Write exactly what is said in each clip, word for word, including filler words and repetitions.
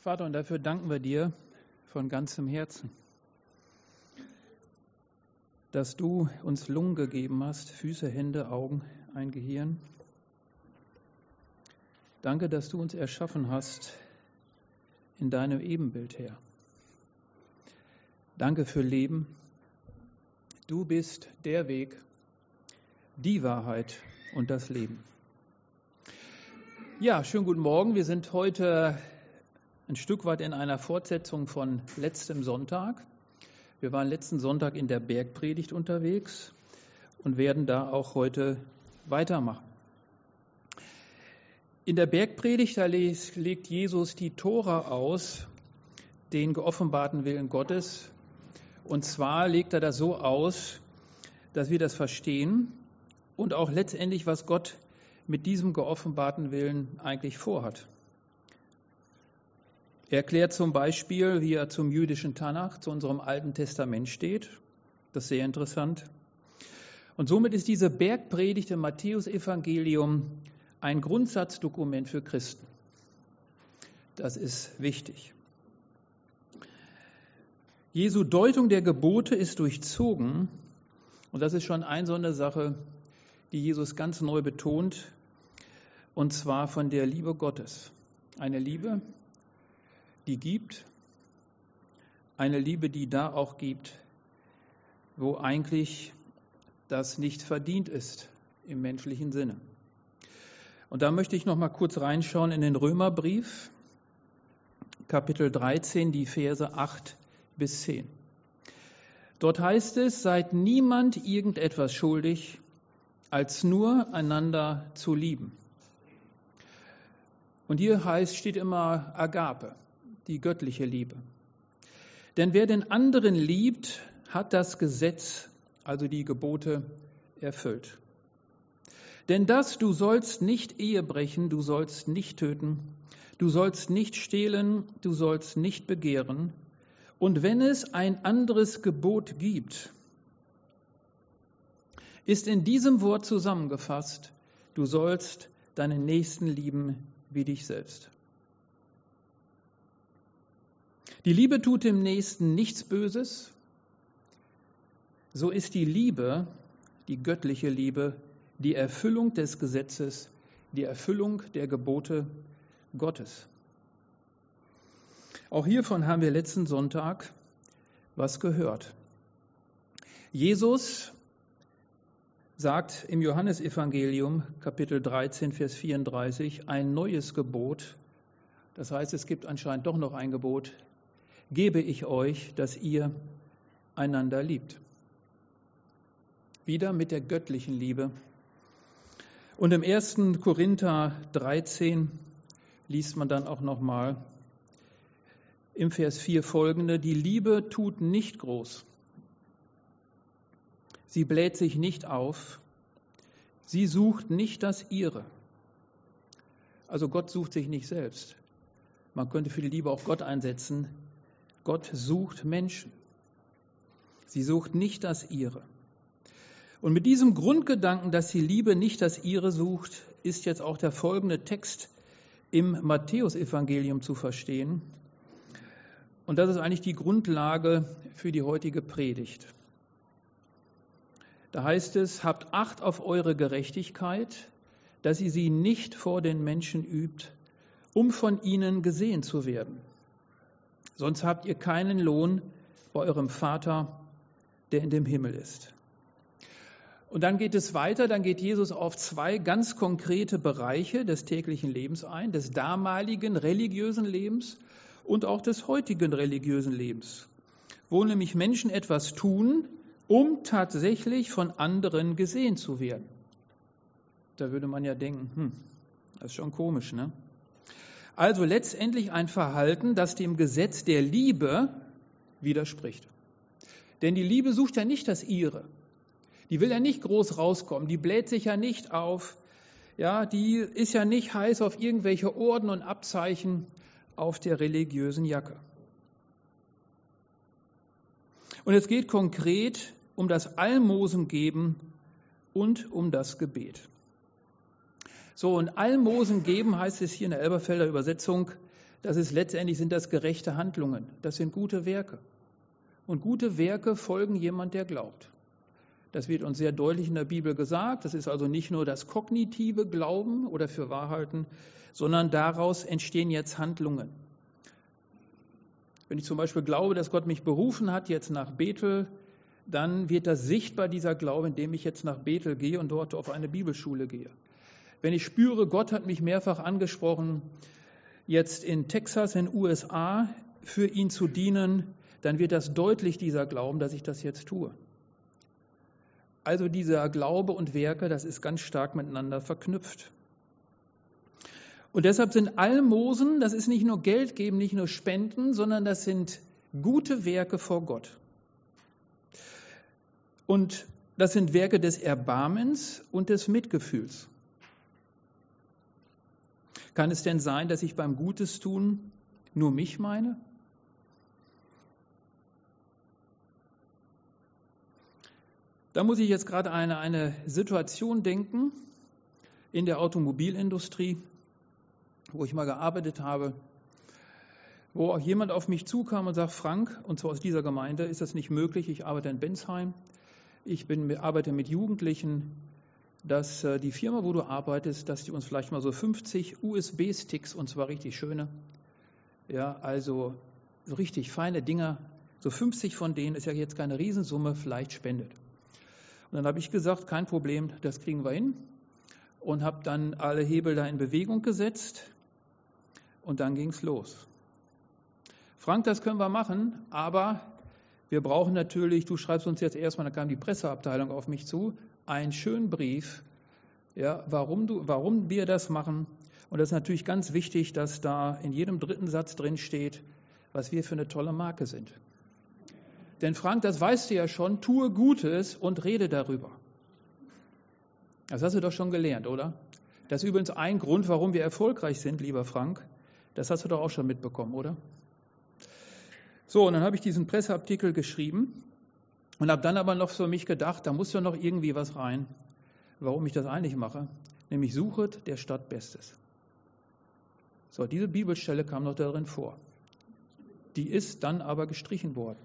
Vater, und dafür danken wir dir von ganzem Herzen, dass du uns Lungen gegeben hast, Füße, Hände, Augen, ein Gehirn. Danke, dass du uns erschaffen hast in deinem Ebenbild, Herr. Danke für Leben. Du bist der Weg, die Wahrheit und das Leben. Ja, schönen guten Morgen. Wir sind heute ein Stück weit in einer Fortsetzung von letztem Sonntag. Wir waren letzten Sonntag in der Bergpredigt unterwegs und werden da auch heute weitermachen. In der Bergpredigt, da legt Jesus die Tora aus, den geoffenbarten Willen Gottes. Und zwar legt er das so aus, dass wir das verstehen und auch letztendlich, was Gott mit diesem geoffenbarten Willen eigentlich vorhat. Er erklärt zum Beispiel, wie er zum jüdischen Tanach, zu unserem Alten Testament steht. Das ist sehr interessant. Und somit ist diese Bergpredigt im Matthäusevangelium ein Grundsatzdokument für Christen. Das ist wichtig. Jesu Deutung der Gebote ist durchzogen, und das ist schon eine so eine Sache, die Jesus ganz neu betont, und zwar von der Liebe Gottes. Eine Liebe, die gibt, eine Liebe, die da auch gibt, wo eigentlich das nicht verdient ist im menschlichen Sinne. Und da möchte ich noch mal kurz reinschauen in den Römerbrief, Kapitel dreizehn, die Verse acht bis zehn. Dort heißt es: Seid niemand irgendetwas schuldig, als nur einander zu lieben. Und hier heißt, steht immer Agape, die göttliche Liebe. Denn wer den anderen liebt, hat das Gesetz, also die Gebote, erfüllt. Denn das, du sollst nicht Ehe brechen, du sollst nicht töten, du sollst nicht stehlen, du sollst nicht begehren. Und wenn es ein anderes Gebot gibt, ist in diesem Wort zusammengefasst: Du sollst deinen Nächsten lieben wie dich selbst. Die Liebe tut dem Nächsten nichts Böses. So ist die Liebe, die göttliche Liebe, die Erfüllung des Gesetzes, die Erfüllung der Gebote Gottes. Auch hiervon haben wir letzten Sonntag was gehört. Jesus sagt im Johannesevangelium, Kapitel dreizehn, Vers vierunddreißig, ein neues Gebot. Das heißt, es gibt anscheinend doch noch ein Gebot. Gebe ich euch, dass ihr einander liebt. Wieder mit der göttlichen Liebe. Und im ersten Korinther dreizehn liest man dann auch nochmal im Vers vier folgende: Die Liebe tut nicht groß. Sie bläht sich nicht auf. Sie sucht nicht das Ihre. Also Gott sucht sich nicht selbst. Man könnte für die Liebe auch Gott einsetzen. Gott sucht Menschen. Sie sucht nicht das Ihre. Und mit diesem Grundgedanken, dass die Liebe nicht das Ihre sucht, ist jetzt auch der folgende Text im Matthäusevangelium zu verstehen. Und das ist eigentlich die Grundlage für die heutige Predigt. Da heißt es: Habt Acht auf eure Gerechtigkeit, dass ihr sie nicht vor den Menschen übt, um von ihnen gesehen zu werden. Sonst habt ihr keinen Lohn bei eurem Vater, der in dem Himmel ist. Und dann geht es weiter, dann geht Jesus auf zwei ganz konkrete Bereiche des täglichen Lebens ein, des damaligen religiösen Lebens und auch des heutigen religiösen Lebens, wo nämlich Menschen etwas tun, um tatsächlich von anderen gesehen zu werden. Da würde man ja denken, hm, das ist schon komisch, ne? Also letztendlich ein Verhalten, das dem Gesetz der Liebe widerspricht. Denn die Liebe sucht ja nicht das Ihre. Die will ja nicht groß rauskommen, die bläht sich ja nicht auf, ja, die ist ja nicht heiß auf irgendwelche Orden und Abzeichen auf der religiösen Jacke. Und es geht konkret um das Almosengeben und um das Gebet. So, und Almosen geben heißt es hier in der Elberfelder Übersetzung, das ist letztendlich sind das gerechte Handlungen, das sind gute Werke. Und gute Werke folgen jemand, der glaubt. Das wird uns sehr deutlich in der Bibel gesagt. Das ist also nicht nur das kognitive Glauben oder Fürwahrhalten, sondern daraus entstehen jetzt Handlungen. Wenn ich zum Beispiel glaube, dass Gott mich berufen hat, jetzt nach Bethel, dann wird das sichtbar, dieser Glaube, indem ich jetzt nach Bethel gehe und dort auf eine Bibelschule gehe. Wenn ich spüre, Gott hat mich mehrfach angesprochen, jetzt in Texas, in den U S A, für ihn zu dienen, dann wird das deutlich, dieser Glauben, dass ich das jetzt tue. Also dieser Glaube und Werke, das ist ganz stark miteinander verknüpft. Und deshalb sind Almosen, das ist nicht nur Geld geben, nicht nur Spenden, sondern das sind gute Werke vor Gott. Und das sind Werke des Erbarmens und des Mitgefühls. Kann es denn sein, dass ich beim Gutes tun nur mich meine? Da muss ich jetzt gerade an eine, eine Situation denken in der Automobilindustrie, wo ich mal gearbeitet habe, wo auch jemand auf mich zukam und sagt, Frank, und zwar aus dieser Gemeinde, ist das nicht möglich, ich arbeite in Bensheim, ich bin, arbeite mit Jugendlichen, dass äh, die Firma, wo du arbeitest, dass die uns vielleicht mal so fünfzig U S B-Sticks, und zwar richtig schöne, ja, also so richtig feine Dinger, so fünfzig von denen, ist ja jetzt keine Riesensumme, vielleicht spendet. Und dann habe ich gesagt, kein Problem, das kriegen wir hin. Und habe dann alle Hebel da in Bewegung gesetzt. Und dann ging es los. Frank, das können wir machen, aber wir brauchen natürlich, du schreibst uns jetzt erstmal, da kam die Presseabteilung auf mich zu, einen schönen Brief, ja, warum, du, warum wir das machen. Und das ist natürlich ganz wichtig, dass da in jedem dritten Satz drin steht, was wir für eine tolle Marke sind. Denn Frank, das weißt du ja schon, tue Gutes und rede darüber. Das hast du doch schon gelernt, oder? Das ist übrigens ein Grund, warum wir erfolgreich sind, lieber Frank. Das hast du doch auch schon mitbekommen, oder? So, und dann habe ich diesen Presseartikel geschrieben und habe dann aber noch für mich gedacht, da muss ja noch irgendwie was rein, warum ich das eigentlich mache. Nämlich suchet der Stadt Bestes. So, diese Bibelstelle kam noch darin vor. Die ist dann aber gestrichen worden.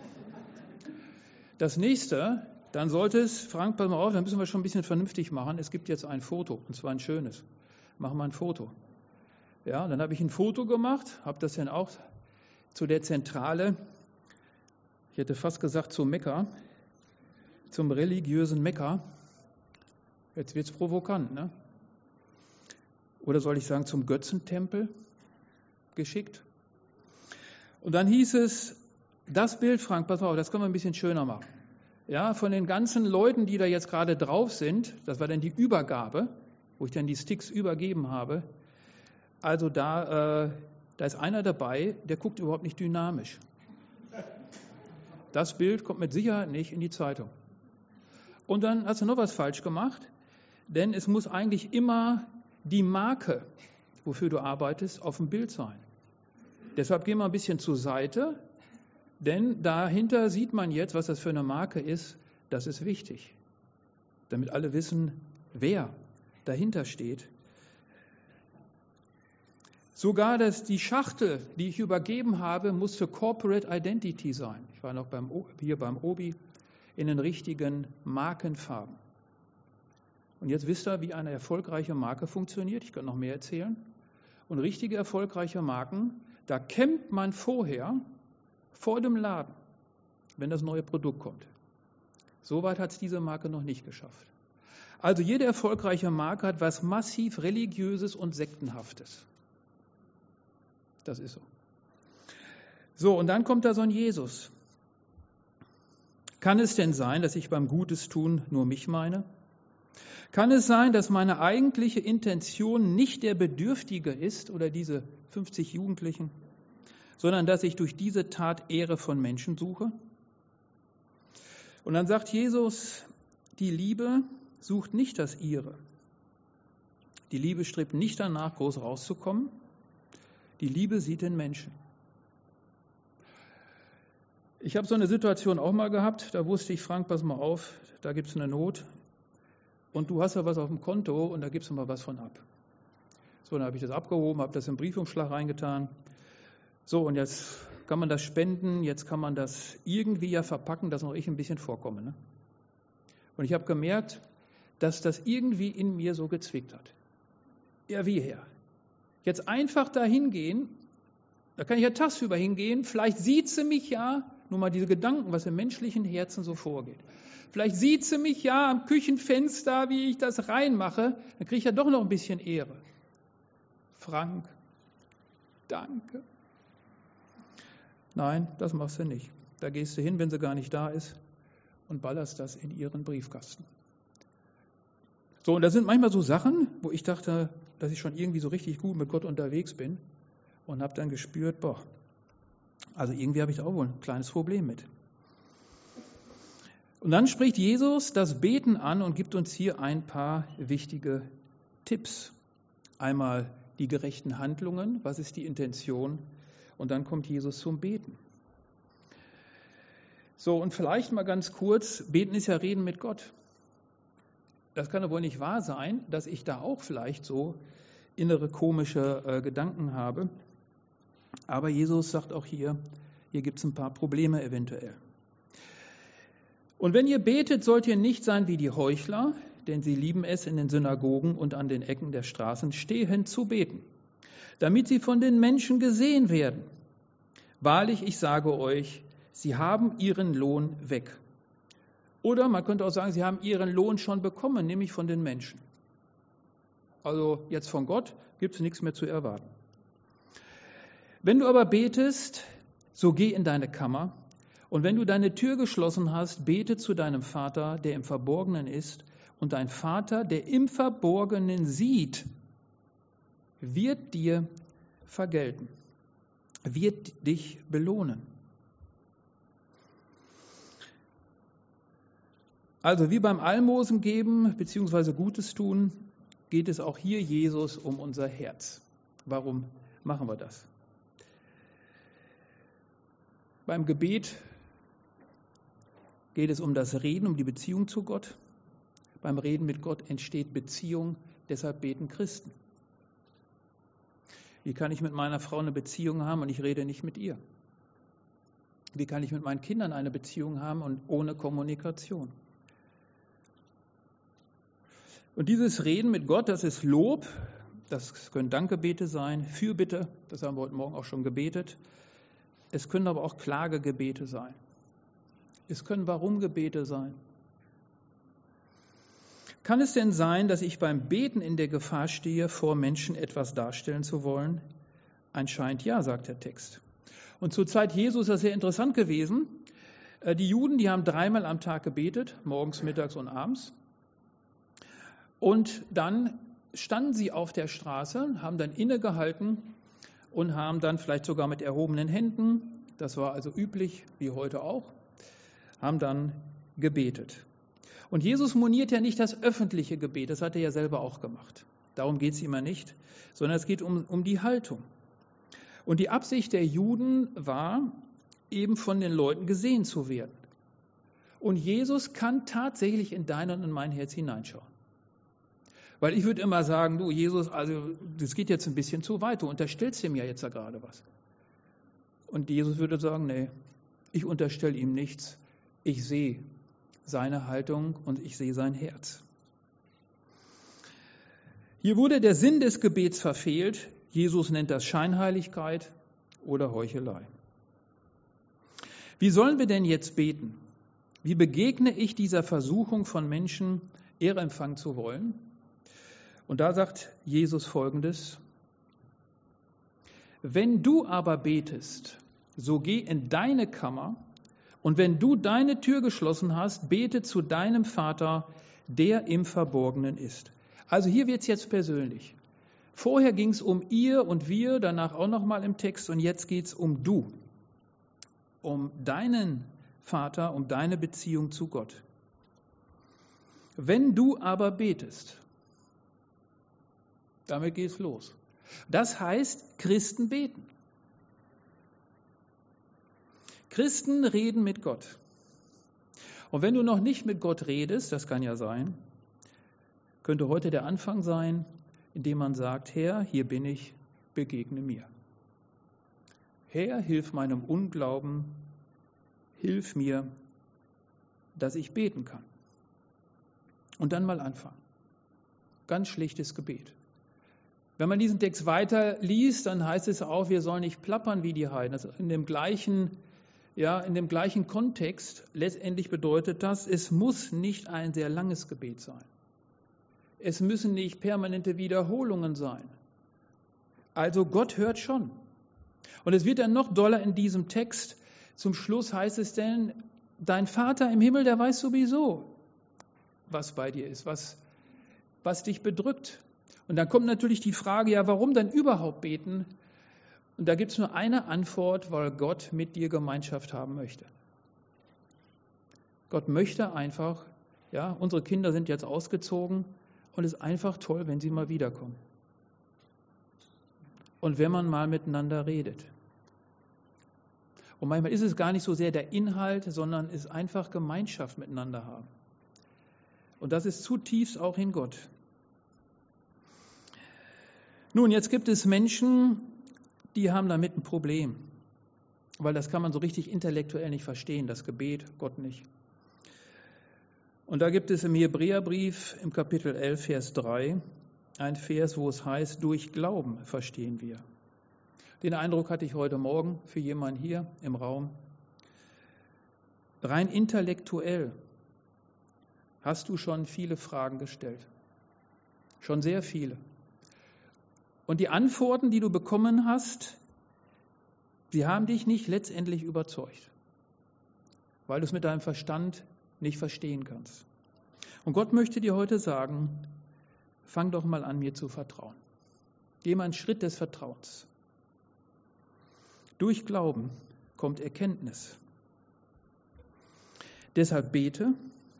Das nächste, dann sollte es, Frank, pass mal auf, dann müssen wir schon ein bisschen vernünftig machen. Es gibt jetzt ein Foto, und zwar ein schönes. Machen wir ein Foto. Ja, dann habe ich ein Foto gemacht, habe das dann auch zu der Zentrale, ich hätte fast gesagt zum Mekka, zum religiösen Mekka. Jetzt wird es provokant, ne? Oder soll ich sagen zum Götzentempel geschickt? Und dann hieß es, das Bild, Frank, pass auf, das können wir ein bisschen schöner machen. Ja, von den ganzen Leuten, die da jetzt gerade drauf sind, das war dann die Übergabe, wo ich dann die Sticks übergeben habe. Also da, äh, da ist einer dabei, der guckt überhaupt nicht dynamisch. Das Bild kommt mit Sicherheit nicht in die Zeitung. Und dann hast du noch was falsch gemacht, denn es muss eigentlich immer die Marke, wofür du arbeitest, auf dem Bild sein. Deshalb gehen wir ein bisschen zur Seite. Denn dahinter sieht man jetzt, was das für eine Marke ist. Das ist wichtig, damit alle wissen, wer dahinter steht. Sogar dass die Schachtel, die ich übergeben habe, musste Corporate Identity sein. Ich war noch beim, hier beim Obi in den richtigen Markenfarben. Und jetzt wisst ihr, wie eine erfolgreiche Marke funktioniert. Ich kann noch mehr erzählen. Und richtige erfolgreiche Marken, da kämpft man vorher vor dem Laden, wenn das neue Produkt kommt. Soweit hat es diese Marke noch nicht geschafft. Also jede erfolgreiche Marke hat was massiv Religiöses und Sektenhaftes. Das ist so. So, und dann kommt da so ein Jesus. Kann es denn sein, dass ich beim Gutes tun nur mich meine? Kann es sein, dass meine eigentliche Intention nicht der Bedürftige ist oder diese fünfzig Jugendlichen, sondern dass ich durch diese Tat Ehre von Menschen suche? Und dann sagt Jesus, die Liebe sucht nicht das Ihre. Die Liebe strebt nicht danach, groß rauszukommen. Die Liebe sieht den Menschen. Ich habe so eine Situation auch mal gehabt, da wusste ich, Frank, pass mal auf, da gibt es eine Not und du hast ja was auf dem Konto und da gibst du mal was von ab. So, dann habe ich das abgehoben, habe das im Briefumschlag reingetan So, und jetzt kann man das spenden, jetzt kann man das irgendwie ja verpacken, dass noch ich ein bisschen vorkomme. Ne? Und ich habe gemerkt, dass das irgendwie in mir so gezwickt hat. Ja, wie her? Jetzt einfach da hingehen, da kann ich ja tagsüber hingehen, vielleicht sieht sie mich ja, nur mal diese Gedanken, was im menschlichen Herzen so vorgeht. Vielleicht sieht sie mich ja am Küchenfenster, wie ich das reinmache, dann kriege ich ja doch noch ein bisschen Ehre. Frank, danke. Nein, das machst du nicht. Da gehst du hin, wenn sie gar nicht da ist, und ballerst das in ihren Briefkasten. So, und da sind manchmal so Sachen, wo ich dachte, dass ich schon irgendwie so richtig gut mit Gott unterwegs bin und habe dann gespürt, boah, also irgendwie habe ich da auch wohl ein kleines Problem mit. Und dann spricht Jesus das Beten an und gibt uns hier ein paar wichtige Tipps. Einmal die gerechten Handlungen, was ist die Intention? Und dann kommt Jesus zum Beten. So, und vielleicht mal ganz kurz, Beten ist ja Reden mit Gott. Das kann ja wohl nicht wahr sein, dass ich da auch vielleicht so innere komische äh, Gedanken habe. Aber Jesus sagt auch hier, hier gibt es ein paar Probleme eventuell. Und wenn ihr betet, sollt ihr nicht sein wie die Heuchler, denn sie lieben es, in den Synagogen und an den Ecken der Straßen stehend zu beten, damit sie von den Menschen gesehen werden. Wahrlich, ich sage euch, sie haben ihren Lohn weg. Oder man könnte auch sagen, sie haben ihren Lohn schon bekommen, nämlich von den Menschen. Also jetzt von Gott gibt es nichts mehr zu erwarten. Wenn du aber betest, so geh in deine Kammer, und wenn du deine Tür geschlossen hast, bete zu deinem Vater, der im Verborgenen ist, und dein Vater, der im Verborgenen sieht, wird dir vergelten, wird dich belohnen. Also wie beim Almosen geben bzw. Gutes tun, geht es auch hier Jesus um unser Herz. Warum machen wir das? Beim Gebet geht es um das Reden, um die Beziehung zu Gott. Beim Reden mit Gott entsteht Beziehung, deshalb beten Christen. Wie kann ich mit meiner Frau eine Beziehung haben und ich rede nicht mit ihr? Wie kann ich mit meinen Kindern eine Beziehung haben und ohne Kommunikation? Und dieses Reden mit Gott, das ist Lob, das können Dankgebete sein, Fürbitte, das haben wir heute Morgen auch schon gebetet. Es können aber auch Klagegebete sein. Es können Warum-Gebete sein. Kann es denn sein, dass ich beim Beten in der Gefahr stehe, vor Menschen etwas darstellen zu wollen? Anscheinend ja, sagt der Text. Und zur Zeit Jesu ist das sehr interessant gewesen. Die Juden, die haben dreimal am Tag gebetet, morgens, mittags und abends. Und dann standen sie auf der Straße, haben dann innegehalten und haben dann vielleicht sogar mit erhobenen Händen, das war also üblich, wie heute auch, haben dann gebetet. Und Jesus moniert ja nicht das öffentliche Gebet, das hat er ja selber auch gemacht. Darum geht es immer nicht, sondern es geht um, um die Haltung. Und die Absicht der Juden war, eben von den Leuten gesehen zu werden. Und Jesus kann tatsächlich in dein und in mein Herz hineinschauen. Weil ich würde immer sagen, du Jesus, also das geht jetzt ein bisschen zu weit, du unterstellst ihm ja jetzt ja gerade was. Und Jesus würde sagen, nee, ich unterstelle ihm nichts, ich sehe seine Haltung und ich sehe sein Herz. Hier wurde der Sinn des Gebets verfehlt. Jesus nennt das Scheinheiligkeit oder Heuchelei. Wie sollen wir denn jetzt beten? Wie begegne ich dieser Versuchung von Menschen, Ehre empfangen zu wollen? Und da sagt Jesus Folgendes: Wenn du aber betest, so geh in deine Kammer, und wenn du deine Tür geschlossen hast, bete zu deinem Vater, der im Verborgenen ist. Also hier wird es jetzt persönlich. Vorher ging es um ihr und wir, danach auch nochmal im Text, und jetzt geht es um du, um deinen Vater, um deine Beziehung zu Gott. Wenn du aber betest, damit geht es los. Das heißt, Christen beten. Christen reden mit Gott. Und wenn du noch nicht mit Gott redest, das kann ja sein, könnte heute der Anfang sein, indem man sagt, Herr, hier bin ich, begegne mir. Herr, hilf meinem Unglauben, hilf mir, dass ich beten kann. Und dann mal anfangen. Ganz schlichtes Gebet. Wenn man diesen Text weiter liest, dann heißt es auch, wir sollen nicht plappern wie die Heiden. Also in dem gleichen, ja, in dem gleichen Kontext, letztendlich bedeutet das, es muss nicht ein sehr langes Gebet sein. Es müssen nicht permanente Wiederholungen sein. Also Gott hört schon. Und es wird dann noch doller in diesem Text. Zum Schluss heißt es denn, dein Vater im Himmel, der weiß sowieso, was bei dir ist, was, was dich bedrückt. Und dann kommt natürlich die Frage, ja, warum dann überhaupt beten? Und da gibt es nur eine Antwort, weil Gott mit dir Gemeinschaft haben möchte. Gott möchte einfach, ja, unsere Kinder sind jetzt ausgezogen und es ist einfach toll, wenn sie mal wiederkommen. Und wenn man mal miteinander redet. Und manchmal ist es gar nicht so sehr der Inhalt, sondern es ist einfach Gemeinschaft miteinander haben. Und das ist zutiefst auch in Gott. Nun, jetzt gibt es Menschen, die haben damit ein Problem, weil das kann man so richtig intellektuell nicht verstehen, das Gebet, Gott nicht. Und da gibt es im Hebräerbrief im Kapitel elf, Vers drei, ein Vers, wo es heißt, durch Glauben verstehen wir. Den Eindruck hatte ich heute Morgen für jemanden hier im Raum. Rein intellektuell hast du schon viele Fragen gestellt. Schon sehr viele. Und die Antworten, die du bekommen hast, sie haben dich nicht letztendlich überzeugt, weil du es mit deinem Verstand nicht verstehen kannst. Und Gott möchte dir heute sagen, fang doch mal an, mir zu vertrauen. Geh mal einen Schritt des Vertrauens. Durch Glauben kommt Erkenntnis. Deshalb bete.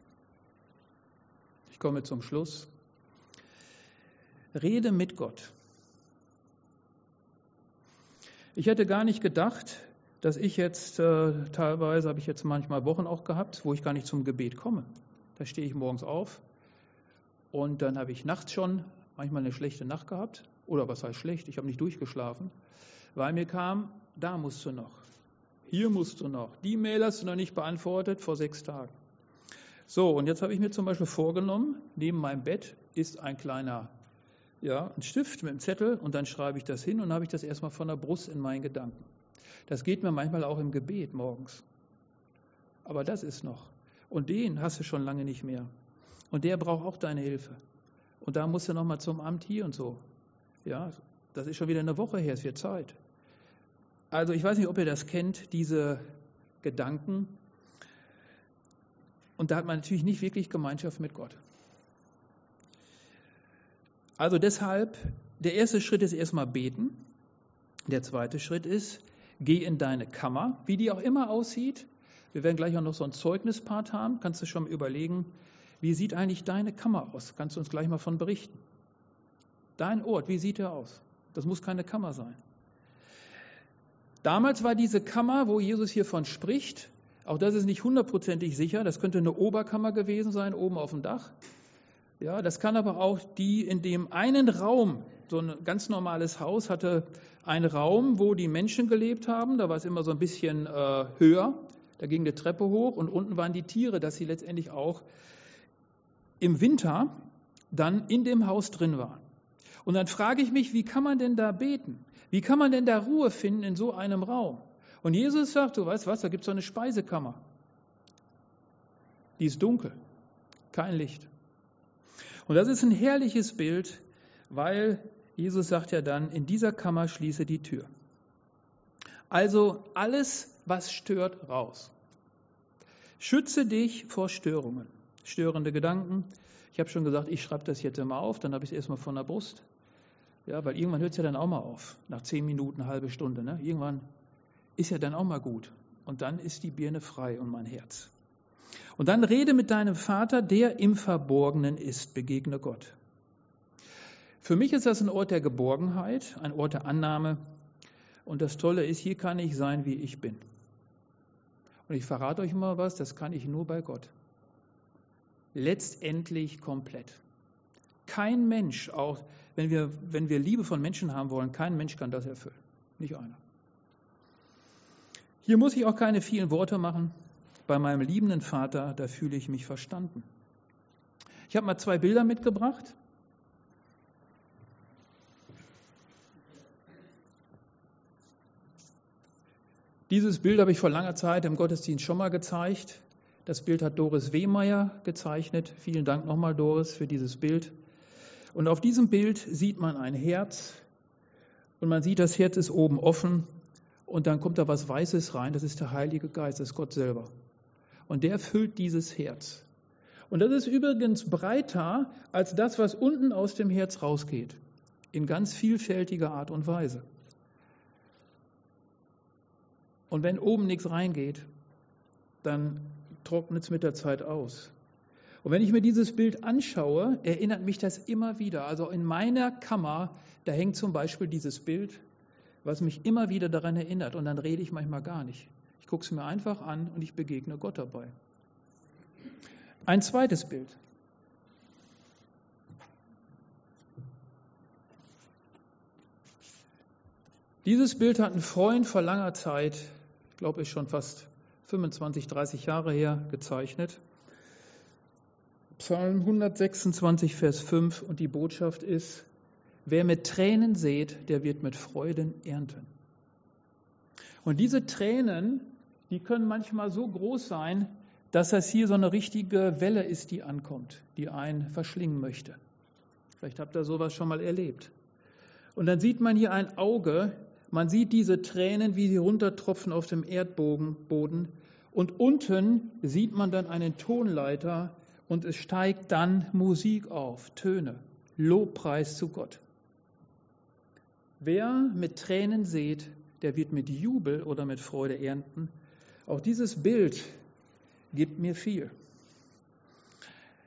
Ich komme zum Schluss. Rede mit Gott. Ich hätte gar nicht gedacht, dass ich jetzt, äh, teilweise habe ich jetzt manchmal Wochen auch gehabt, wo ich gar nicht zum Gebet komme. Da stehe ich morgens auf und dann habe ich nachts schon manchmal eine schlechte Nacht gehabt. Oder was heißt schlecht? Ich habe nicht durchgeschlafen, weil mir kam, da musst du noch, hier musst du noch, die Mail hast du noch nicht beantwortet vor sechs Tagen. So, und jetzt habe ich mir zum Beispiel vorgenommen, neben meinem Bett ist ein kleiner, ja, ein Stift mit einem Zettel und dann schreibe ich das hin und habe ich das erstmal von der Brust in meinen Gedanken. Das geht mir manchmal auch im Gebet morgens. Aber das ist noch. Und den hast du schon lange nicht mehr. Und der braucht auch deine Hilfe. Und da musst du nochmal zum Amt hier und so. Ja, das ist schon wieder eine Woche her, es wird Zeit. Also ich weiß nicht, ob ihr das kennt, diese Gedanken. Und da hat man natürlich nicht wirklich Gemeinschaft mit Gott. Also deshalb, der erste Schritt ist erstmal beten. Der zweite Schritt ist, geh in deine Kammer, wie die auch immer aussieht. Wir werden gleich auch noch so ein Zeugnispart haben. Kannst du schon mal überlegen, wie sieht eigentlich deine Kammer aus? Kannst du uns gleich mal von berichten. Dein Ort, wie sieht er aus? Das muss keine Kammer sein. Damals war diese Kammer, wo Jesus hiervon spricht, auch das ist nicht hundertprozentig sicher, das könnte eine Oberkammer gewesen sein, oben auf dem Dach. Ja, das kann aber auch die in dem einen Raum, so ein ganz normales Haus hatte einen Raum, wo die Menschen gelebt haben, da war es immer so ein bisschen äh, höher, da ging eine Treppe hoch und unten waren die Tiere, dass sie letztendlich auch im Winter dann in dem Haus drin waren. Und dann frage ich mich, wie kann man denn da beten? Wie kann man denn da Ruhe finden in so einem Raum? Und Jesus sagt, du weißt was, da gibt es so eine Speisekammer. Die ist dunkel, kein Licht. Und das ist ein herrliches Bild, weil Jesus sagt ja dann, in dieser Kammer schließe die Tür. Also alles, was stört, raus. Schütze dich vor Störungen, störende Gedanken. Ich habe schon gesagt, ich schreibe das jetzt immer auf, dann habe ich es erstmal von der Brust. Ja, weil irgendwann hört es ja dann auch mal auf, nach zehn Minuten, eine halbe Stunde. Ne? Irgendwann ist ja dann auch mal gut. Und dann ist die Birne frei und mein Herz. Und dann rede mit deinem Vater, der im Verborgenen ist, begegne Gott. Für mich ist das ein Ort der Geborgenheit, ein Ort der Annahme. Und das Tolle ist, hier kann ich sein, wie ich bin. Und ich verrate euch mal was, das kann ich nur bei Gott. Letztendlich komplett. Kein Mensch, auch wenn wir, wenn wir Liebe von Menschen haben wollen, kein Mensch kann das erfüllen. Nicht einer. Hier muss ich auch keine vielen Worte machen. Bei meinem liebenden Vater, da fühle ich mich verstanden. Ich habe mal zwei Bilder mitgebracht. Dieses Bild habe ich vor langer Zeit im Gottesdienst schon mal gezeigt. Das Bild hat Doris Wehmeier gezeichnet. Vielen Dank nochmal, Doris, für dieses Bild. Und auf diesem Bild sieht man ein Herz und man sieht, das Herz ist oben offen und dann kommt da was Weißes rein. Das ist der Heilige Geist, das ist Gott selber. Und der füllt dieses Herz. Und das ist übrigens breiter als das, was unten aus dem Herz rausgeht. In ganz vielfältiger Art und Weise. Und wenn oben nichts reingeht, dann trocknet es mit der Zeit aus. Und wenn ich mir dieses Bild anschaue, erinnert mich das immer wieder. Also in meiner Kammer, da hängt zum Beispiel dieses Bild, was mich immer wieder daran erinnert. Und dann rede ich manchmal gar nicht. Ich gucke es mir einfach an und ich begegne Gott dabei. Ein zweites Bild. Dieses Bild hat ein Freund vor langer Zeit, ich glaube, ist schon fast fünfundzwanzig, dreißig Jahre her, gezeichnet. Psalm hundertsechsundzwanzig, Vers fünf, und die Botschaft ist: Wer mit Tränen sät, der wird mit Freuden ernten. Und diese Tränen, die können manchmal so groß sein, dass das hier so eine richtige Welle ist, die ankommt, die einen verschlingen möchte. Vielleicht habt ihr sowas schon mal erlebt. Und dann sieht man hier ein Auge, man sieht diese Tränen, wie sie runtertropfen auf dem Erdboden. Und unten sieht man dann einen Tonleiter und es steigt dann Musik auf, Töne, Lobpreis zu Gott. Wer mit Tränen sät, der wird mit Jubel oder mit Freude ernten. Auch dieses Bild gibt mir viel.